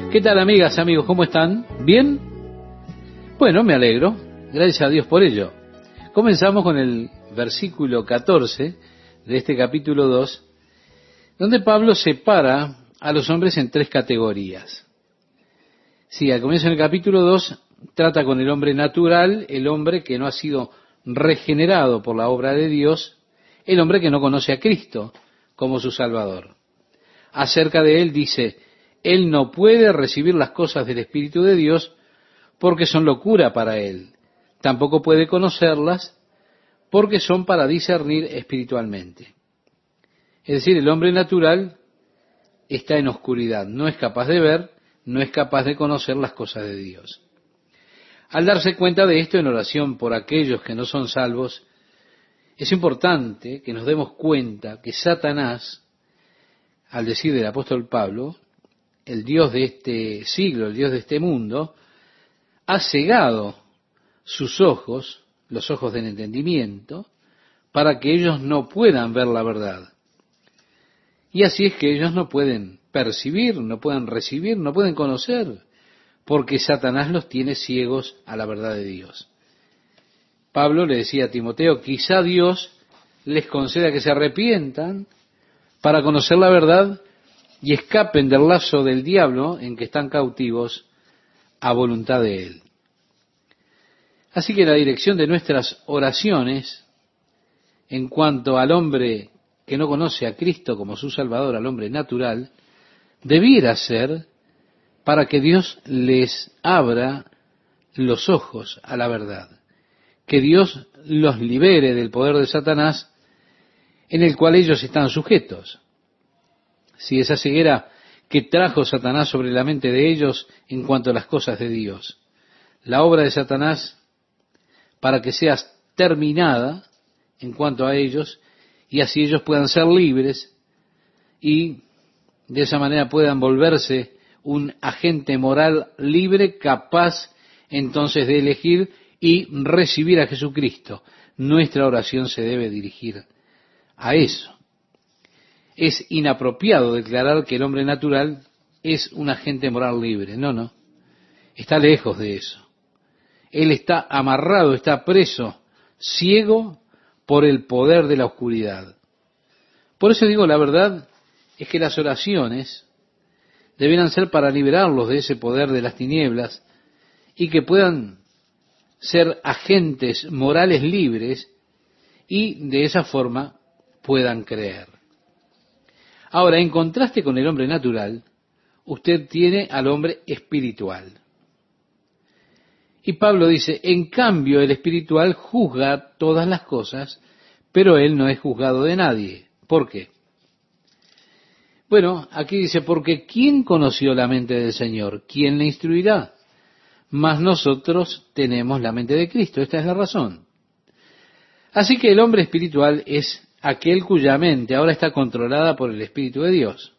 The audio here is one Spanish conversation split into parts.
¿Qué tal, amigas, amigos? ¿Cómo están? ¿Bien? Bueno, me alegro. Gracias a Dios por ello. Comenzamos con el versículo 14 de este capítulo 2, donde Pablo separa a los hombres en tres categorías. Sí, al comienzo del capítulo 2 trata con el hombre natural, el hombre que no ha sido regenerado por la obra de Dios, el hombre que no conoce a Cristo como su Salvador. Acerca de él dice: él no puede recibir las cosas del Espíritu de Dios porque son locura para él. Tampoco puede conocerlas porque son para discernir espiritualmente. Es decir, el hombre natural está en oscuridad, no es capaz de ver, no es capaz de conocer las cosas de Dios. Al darse cuenta de esto en oración por aquellos que no son salvos, es importante que nos demos cuenta que Satanás, al decir del apóstol Pablo, el Dios de este siglo, el Dios de este mundo, ha cegado sus ojos, los ojos del entendimiento, para que ellos no puedan ver la verdad. Y así es que ellos no pueden percibir, no pueden recibir, no pueden conocer, porque Satanás los tiene ciegos a la verdad de Dios. Pablo le decía a Timoteo: quizá Dios les conceda que se arrepientan para conocer la verdad y escapen del lazo del diablo en que están cautivos a voluntad de él. Así que la dirección de nuestras oraciones en cuanto al hombre que no conoce a Cristo como su Salvador, al hombre natural, debiera ser para que Dios les abra los ojos a la verdad, que Dios los libere del poder de Satanás en el cual ellos están sujetos. Si esa ceguera que trajo Satanás sobre la mente de ellos en cuanto a las cosas de Dios, la obra de Satanás para que sea terminada en cuanto a ellos, y así ellos puedan ser libres y de esa manera puedan volverse un agente moral libre, capaz entonces de elegir y recibir a Jesucristo. Nuestra oración se debe dirigir a eso. Es inapropiado declarar que el hombre natural es un agente moral libre. No. Está lejos de eso. Él está amarrado, está preso, ciego por el poder de la oscuridad. Por eso digo, la verdad es que las oraciones debieran ser para liberarlos de ese poder de las tinieblas y que puedan ser agentes morales libres y de esa forma puedan creer. Ahora, en contraste con el hombre natural, usted tiene al hombre espiritual. Y Pablo dice: en cambio el espiritual juzga todas las cosas, pero él no es juzgado de nadie. ¿Por qué? Bueno, aquí dice: porque ¿quién conoció la mente del Señor? ¿Quién le instruirá? Mas nosotros tenemos la mente de Cristo. Esta es la razón. Así que el hombre espiritual es aquel cuya mente ahora está controlada por el Espíritu de Dios.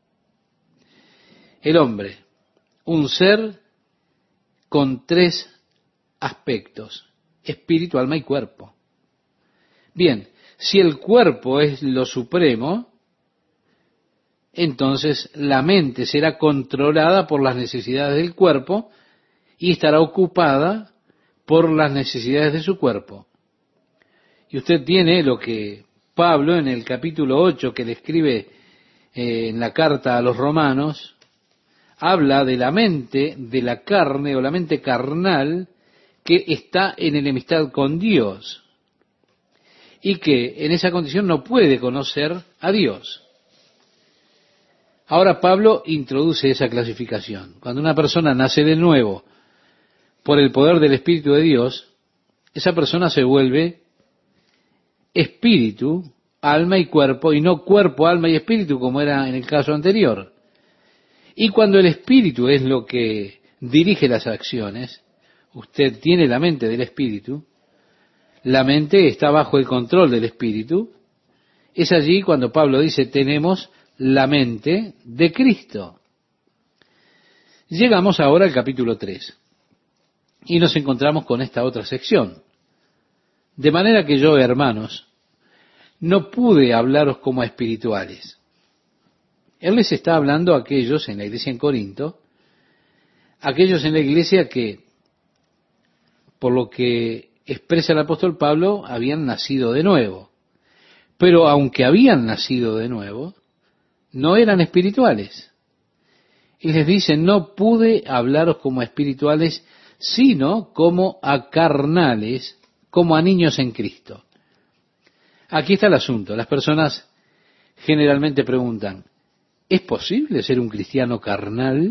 El hombre, un ser con tres aspectos: espíritu, alma y cuerpo. Bien, si el cuerpo es lo supremo, entonces la mente será controlada por las necesidades del cuerpo y estará ocupada por las necesidades de su cuerpo. Y usted tiene lo que Pablo en el capítulo 8 que le escribe en la carta a los romanos, habla de la mente de la carne o la mente carnal que está en enemistad con Dios y que en esa condición no puede conocer a Dios. Ahora Pablo introduce esa clasificación. Cuando una persona nace de nuevo por el poder del Espíritu de Dios, esa persona se vuelve espíritu, alma y cuerpo, y no cuerpo, alma y espíritu como era en el caso anterior. Y cuando el espíritu es lo que dirige las acciones, usted tiene la mente del espíritu, la mente está bajo el control del espíritu, es allí cuando Pablo dice: tenemos la mente de Cristo. Llegamos ahora al capítulo 3 y nos encontramos con esta otra sección. De manera que yo, hermanos, no pude hablaros como a espirituales. Él les está hablando a aquellos en la iglesia en Corinto aquellos en la iglesia que, por lo que expresa el apóstol Pablo, habían nacido de nuevo. Pero aunque habían nacido de nuevo, no eran espirituales. Y les dice, no pude hablaros como a espirituales, sino como a carnales, como a niños en Cristo. Aquí está el asunto. Las personas generalmente preguntan, ¿es posible ser un cristiano carnal?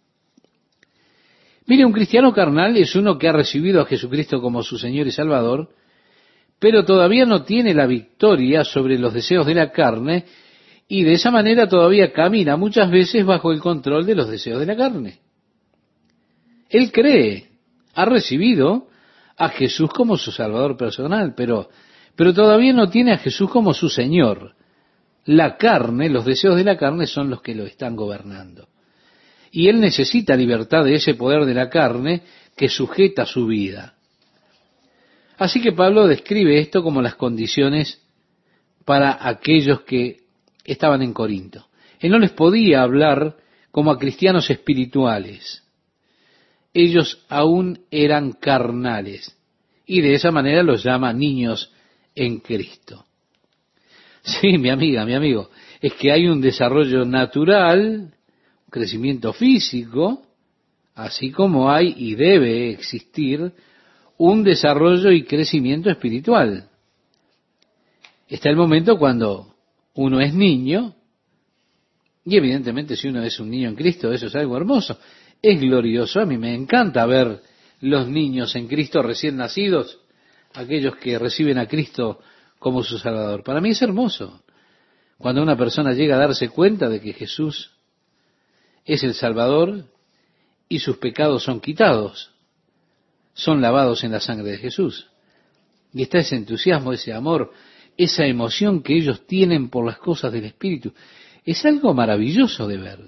Mire, un cristiano carnal es uno que ha recibido a Jesucristo como su Señor y Salvador, pero todavía no tiene la victoria sobre los deseos de la carne, y de esa manera todavía camina muchas veces bajo el control de los deseos de la carne. Él cree, ha recibido a Jesús como su Salvador personal, pero todavía no tiene a Jesús como su Señor. La carne, los deseos de la carne son los que lo están gobernando. Y él necesita libertad de ese poder de la carne que sujeta su vida. Así que Pablo describe esto como las condiciones para aquellos que estaban en Corinto. Él no les podía hablar como a cristianos espirituales. Ellos aún eran carnales. Y de esa manera los llama niños en Cristo. Sí, mi amiga, mi amigo, es que hay un desarrollo natural, un crecimiento físico, así como hay y debe existir un desarrollo y crecimiento espiritual. Está el momento cuando uno es niño, y evidentemente si uno es un niño en Cristo, eso es algo hermoso, es glorioso. A mí me encanta ver los niños en Cristo recién nacidos, aquellos que reciben a Cristo como su Salvador. Para mí es hermoso cuando una persona llega a darse cuenta de que Jesús es el Salvador y sus pecados son quitados, son lavados en la sangre de Jesús. Y está ese entusiasmo, ese amor, esa emoción que ellos tienen por las cosas del Espíritu. Es algo maravilloso de ver.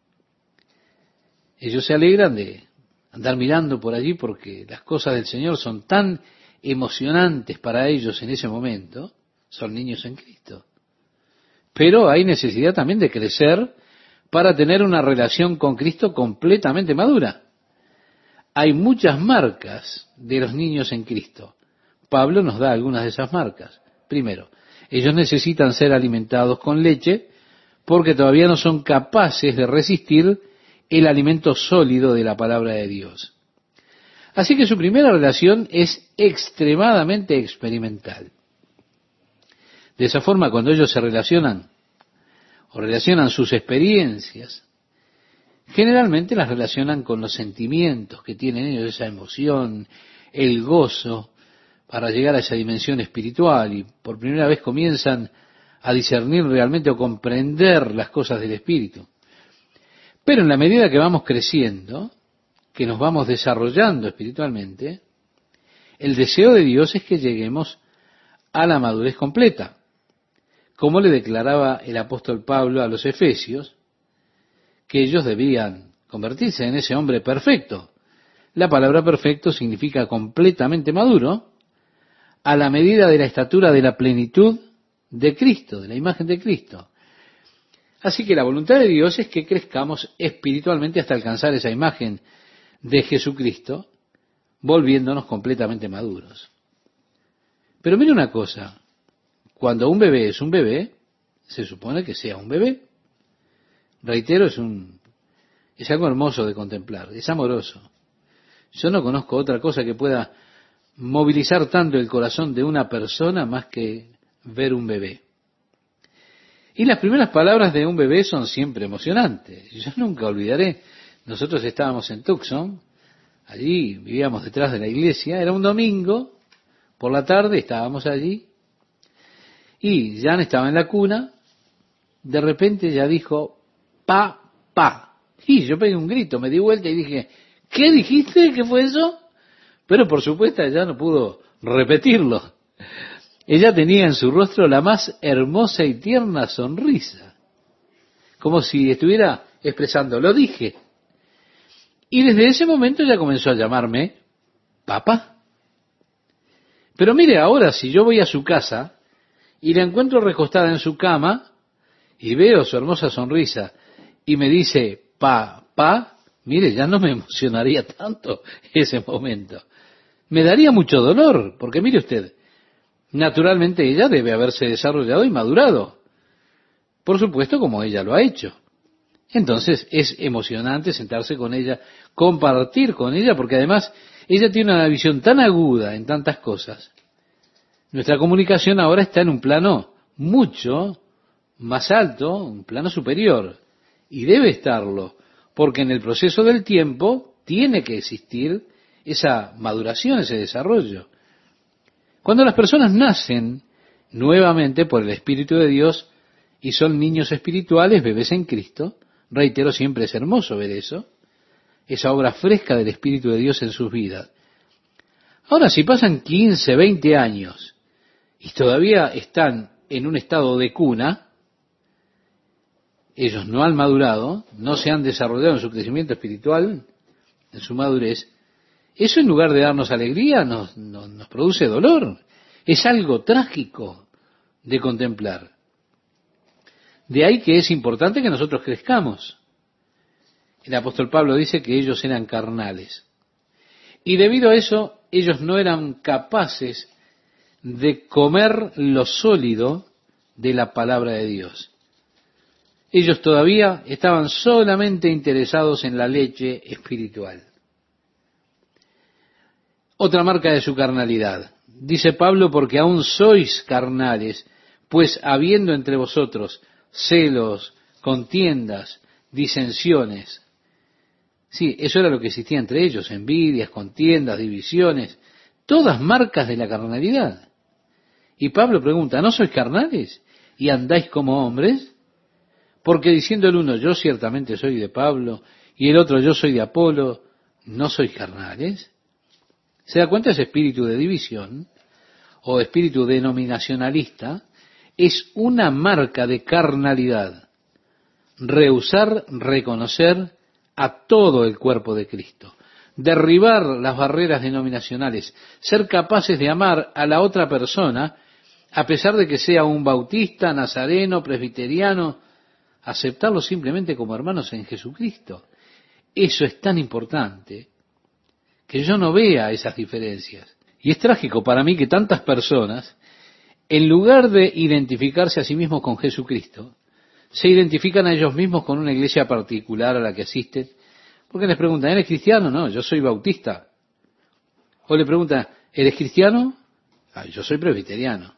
Ellos se alegran de andar mirando por allí porque las cosas del Señor son tan emocionantes para ellos en ese momento. Son niños en Cristo. Pero hay necesidad también de crecer para tener una relación con Cristo completamente madura. Hay muchas marcas de los niños en Cristo. Pablo nos da algunas de esas marcas. Primero, ellos necesitan ser alimentados con leche porque todavía no son capaces de resistir el alimento sólido de la palabra de Dios. Así que su primera relación es extremadamente experimental. De esa forma, cuando ellos se relacionan o relacionan sus experiencias, generalmente las relacionan con los sentimientos que tienen ellos, esa emoción, el gozo, para llegar a esa dimensión espiritual, y por primera vez comienzan a discernir realmente o comprender las cosas del Espíritu. Pero en la medida que vamos creciendo, que nos vamos desarrollando espiritualmente, el deseo de Dios es que lleguemos a la madurez completa. Como le declaraba el apóstol Pablo a los Efesios, que ellos debían convertirse en ese hombre perfecto. La palabra perfecto significa completamente maduro, a la medida de la estatura de la plenitud de Cristo, de la imagen de Cristo. Así que la voluntad de Dios es que crezcamos espiritualmente hasta alcanzar esa imagen de Jesucristo, volviéndonos completamente maduros. Pero mire una cosa, cuando un bebé es un bebé, se supone que sea un bebé. Reitero, es algo hermoso de contemplar, es amoroso. Yo no conozco otra cosa que pueda movilizar tanto el corazón de una persona más que ver un bebé. Y las primeras palabras de un bebé son siempre emocionantes. Yo nunca olvidaré, nosotros estábamos en Tucson, allí vivíamos detrás de la iglesia, era un domingo, por la tarde estábamos allí, y Jan estaba en la cuna, de repente ya dijo, papá. Y yo pegué un grito, me di vuelta y dije, ¿qué dijiste? ¿Qué fue eso? Pero por supuesto ella no pudo repetirlo. Ella tenía en su rostro la más hermosa y tierna sonrisa, como si estuviera expresando, lo dije. Y desde ese momento ella comenzó a llamarme papá. Pero mire, ahora si yo voy a su casa y la encuentro recostada en su cama y veo su hermosa sonrisa y me dice papá, mire, ya no me emocionaría tanto ese momento. Me daría mucho dolor, porque mire usted, naturalmente ella debe haberse desarrollado y madurado. Por supuesto, como ella lo ha hecho. Entonces es emocionante sentarse con ella, compartir con ella, porque además ella tiene una visión tan aguda en tantas cosas. Nuestra comunicación ahora está en un plano mucho más alto, un plano superior, y debe estarlo, porque en el proceso del tiempo tiene que existir esa maduración, ese desarrollo. Cuando las personas nacen nuevamente por el Espíritu de Dios y son niños espirituales, bebés en Cristo, reitero, siempre es hermoso ver eso, esa obra fresca del Espíritu de Dios en sus vidas. Ahora, si pasan 15, 20 años y todavía están en un estado de cuna, ellos no han madurado, no se han desarrollado en su crecimiento espiritual, en su madurez, eso en lugar de darnos alegría nos produce dolor. Es algo trágico de contemplar. De ahí que es importante que nosotros crezcamos. El apóstol Pablo dice que ellos eran carnales. Y debido a eso, ellos no eran capaces de comer lo sólido de la palabra de Dios. Ellos todavía estaban solamente interesados en la leche espiritual. Otra marca de su carnalidad. Dice Pablo, porque aún sois carnales, pues habiendo entre vosotros celos, contiendas, disensiones. Sí, eso era lo que existía entre ellos, envidias, contiendas, divisiones, todas marcas de la carnalidad. Y Pablo pregunta, ¿no sois carnales y andáis como hombres? Porque diciendo el uno, yo ciertamente soy de Pablo, y el otro, yo soy de Apolo, ¿no sois carnales? ¿Se da cuenta? Ese espíritu de división o espíritu denominacionalista es una marca de carnalidad. Rehusar reconocer a todo el cuerpo de Cristo. Derribar las barreras denominacionales. Ser capaces de amar a la otra persona a pesar de que sea un bautista, nazareno, presbiteriano. Aceptarlo simplemente como hermanos en Jesucristo. Eso es tan importante que yo no vea esas diferencias. Y es trágico para mí que tantas personas, en lugar de identificarse a sí mismos con Jesucristo, se identifican a ellos mismos con una iglesia particular a la que asisten, porque les preguntan, ¿eres cristiano? No, yo soy bautista. O le preguntan, ¿eres cristiano? Ah, yo soy presbiteriano.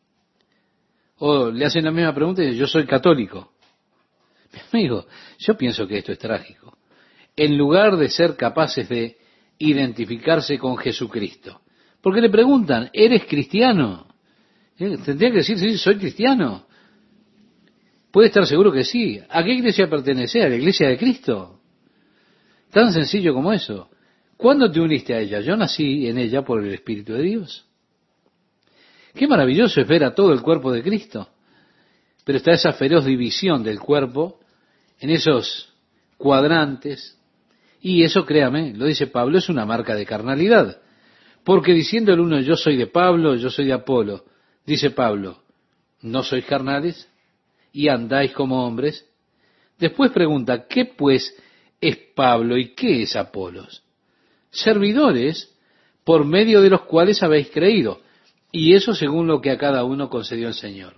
O le hacen la misma pregunta y dicen, yo soy católico. Mi amigo, yo pienso que esto es trágico. En lugar de ser capaces de identificarse con Jesucristo. Porque le preguntan, ¿eres cristiano? Tendría que decir, sí, soy cristiano. Puede estar seguro que sí. ¿A qué iglesia pertenece? ¿A la iglesia de Cristo? Tan sencillo como eso. ¿Cuándo te uniste a ella? Yo nací en ella por el Espíritu de Dios. Qué maravilloso es ver a todo el cuerpo de Cristo. Pero está esa feroz división del cuerpo en esos cuadrantes. Y eso, créame, lo dice Pablo, es una marca de carnalidad. Porque diciendo el uno, yo soy de Pablo, yo soy de Apolo, dice Pablo, ¿no sois carnales? Y andáis como hombres. Después pregunta, ¿qué pues es Pablo y qué es Apolos? Servidores por medio de los cuales habéis creído, y eso según lo que a cada uno concedió el Señor.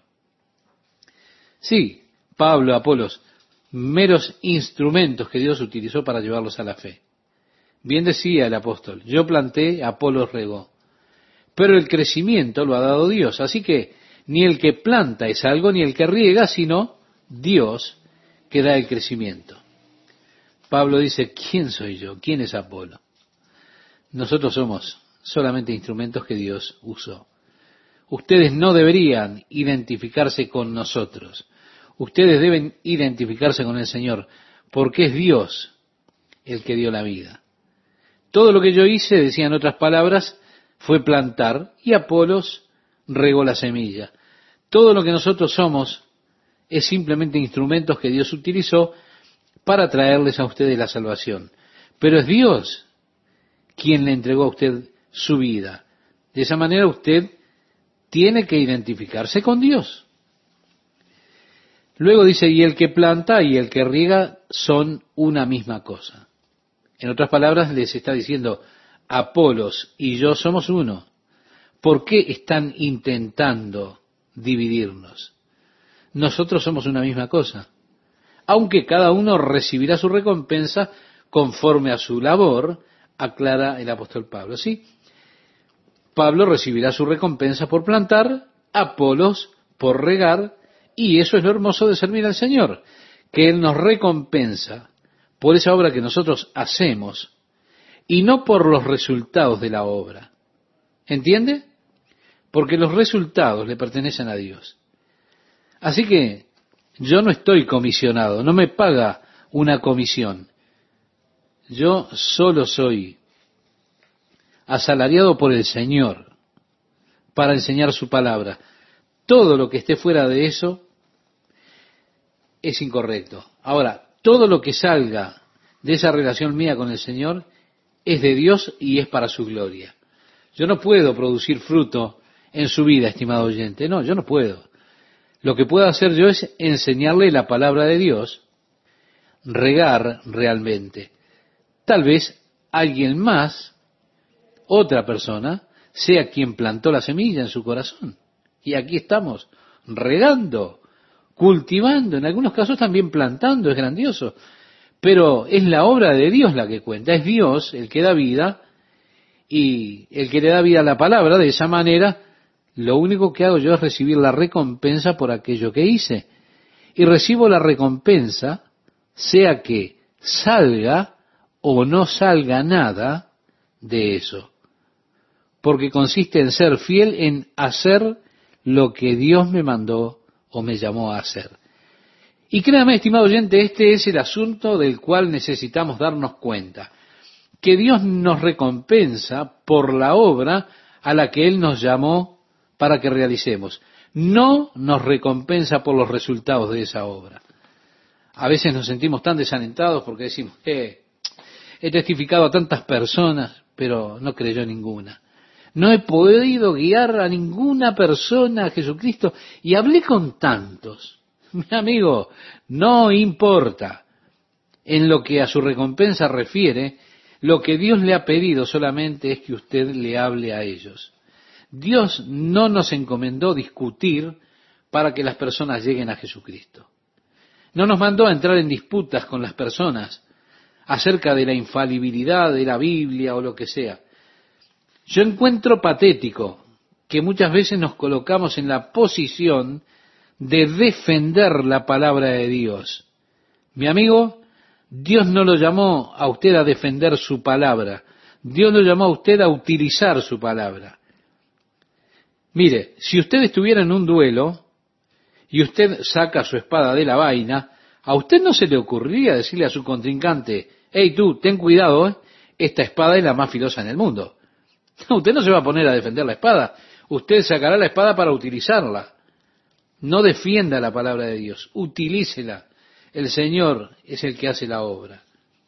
Sí, Pablo, Apolos, meros instrumentos que Dios utilizó para llevarlos a la fe. Bien decía el apóstol, yo planté, Apolos regó, pero el crecimiento lo ha dado Dios, así que ni el que planta es algo, ni el que riega, sino Dios que da el crecimiento. Pablo dice, ¿quién soy yo? ¿Quién es Apolo? Nosotros somos solamente instrumentos que Dios usó. Ustedes no deberían identificarse con nosotros. Ustedes deben identificarse con el Señor, porque es Dios el que dio la vida. Todo lo que yo hice, decía en otras palabras, fue plantar, y Apolos regó la semilla. Todo lo que nosotros somos es simplemente instrumentos que Dios utilizó para traerles a ustedes la salvación. Pero es Dios quien le entregó a usted su vida. De esa manera usted tiene que identificarse con Dios. Luego dice, y el que planta y el que riega son una misma cosa. En otras palabras, les está diciendo, Apolos y yo somos uno. ¿Por qué están intentando dividirnos? Nosotros somos una misma cosa. Aunque cada uno recibirá su recompensa conforme a su labor, aclara el apóstol Pablo. ¿Sí? Pablo recibirá su recompensa por plantar, Apolos por regar, y eso es lo hermoso de servir al Señor, que Él nos recompensa por esa obra que nosotros hacemos y no por los resultados de la obra. ¿Entiende? Porque los resultados le pertenecen a Dios. Así que yo no estoy comisionado, no me paga una comisión. Yo solo soy asalariado por el Señor para enseñar su palabra. Todo lo que esté fuera de eso es incorrecto. Ahora, todo lo que salga de esa relación mía con el Señor es de Dios y es para su gloria. Yo no puedo producir fruto en su vida, estimado oyente. No, yo no puedo. Lo que puedo hacer yo es enseñarle la palabra de Dios, regar realmente. Tal vez alguien más, otra persona, sea quien plantó la semilla en su corazón. Y aquí estamos, regando, cultivando, en algunos casos también plantando, es grandioso. Pero es la obra de Dios la que cuenta, es Dios el que da vida, y el que le da vida a la palabra. De esa manera, lo único que hago yo es recibir la recompensa por aquello que hice. Y recibo la recompensa, sea que salga o no salga nada de eso. Porque consiste en ser fiel en hacer lo que Dios me mandó o me llamó a hacer. Y créame, estimado oyente, este es el asunto del cual necesitamos darnos cuenta. Que Dios nos recompensa por la obra a la que Él nos llamó para que realicemos. No nos recompensa por los resultados de esa obra. A veces nos sentimos tan desalentados porque decimos, he testificado a tantas personas, pero no creyó ninguna. No he podido guiar a ninguna persona a Jesucristo y hablé con tantos. Mi amigo, no importa. En lo que a su recompensa refiere, lo que Dios le ha pedido solamente es que usted le hable a ellos. Dios no nos encomendó discutir para que las personas lleguen a Jesucristo. No nos mandó a entrar en disputas con las personas acerca de la infalibilidad de la Biblia o lo que sea. Yo encuentro patético que muchas veces nos colocamos en la posición de defender la palabra de Dios. Mi amigo, Dios no lo llamó a usted a defender su palabra. Dios lo llamó a usted a utilizar su palabra. Mire, si usted estuviera en un duelo y usted saca su espada de la vaina, a usted no se le ocurriría decirle a su contrincante, hey tú, ten cuidado, esta espada es la más filosa en el mundo. No, usted no se va a poner a defender la espada, usted sacará la espada para utilizarla. No defienda la palabra de Dios, utilícela. El Señor es el que hace la obra.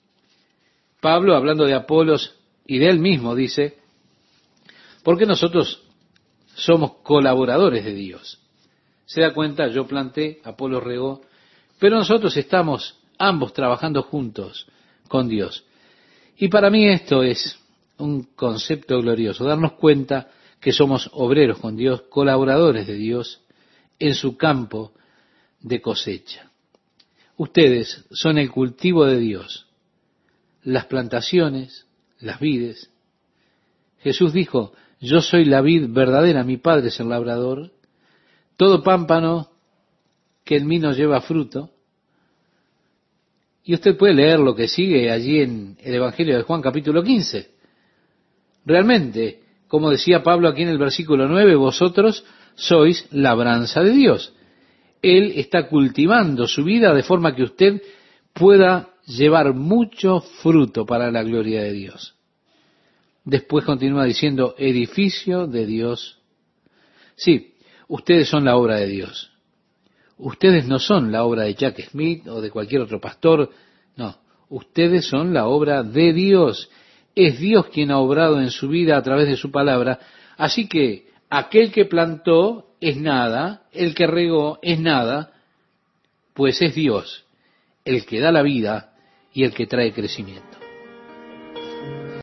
Pablo, hablando de Apolos y de él mismo, dice, porque nosotros somos colaboradores de Dios. Se da cuenta, yo planté, Apolos regó, pero nosotros estamos ambos trabajando juntos con Dios. Y para mí esto es un concepto glorioso, darnos cuenta que somos obreros con Dios, colaboradores de Dios en su campo de cosecha. Ustedes son el cultivo de Dios, las plantaciones, las vides. Jesús dijo, yo soy la vid verdadera, mi Padre es el labrador. Todo pámpano que en mí no lleva fruto. Y usted puede leer lo que sigue allí en el Evangelio de Juan capítulo 15. Realmente, como decía Pablo aquí en el versículo 9, vosotros sois labranza de Dios. Él está cultivando su vida de forma que usted pueda llevar mucho fruto para la gloria de Dios. Después continúa diciendo, edificio de Dios. Sí, ustedes son la obra de Dios. Ustedes no son la obra de Jack Smith o de cualquier otro pastor. No, ustedes son la obra de Dios. Es Dios quien ha obrado en su vida a través de su palabra. Así que aquel que plantó es nada, el que regó es nada, pues es Dios el que da la vida y el que trae crecimiento.